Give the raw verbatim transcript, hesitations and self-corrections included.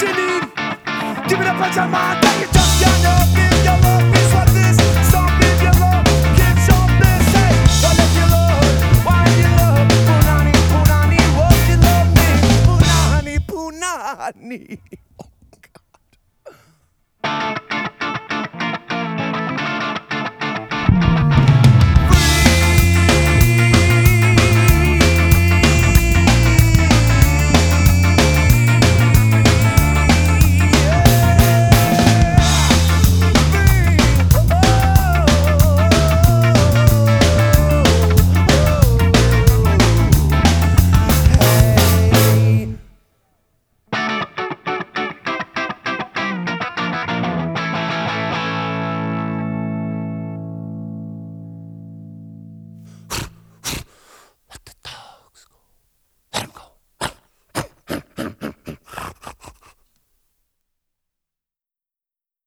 Celine, give me the pajama. Take it up, you know, give your love. This what this. Some give your love, give some bliss. Hey, well if you love, why you love? Punani, punani, won't you love me? Punani, punani. Oh God.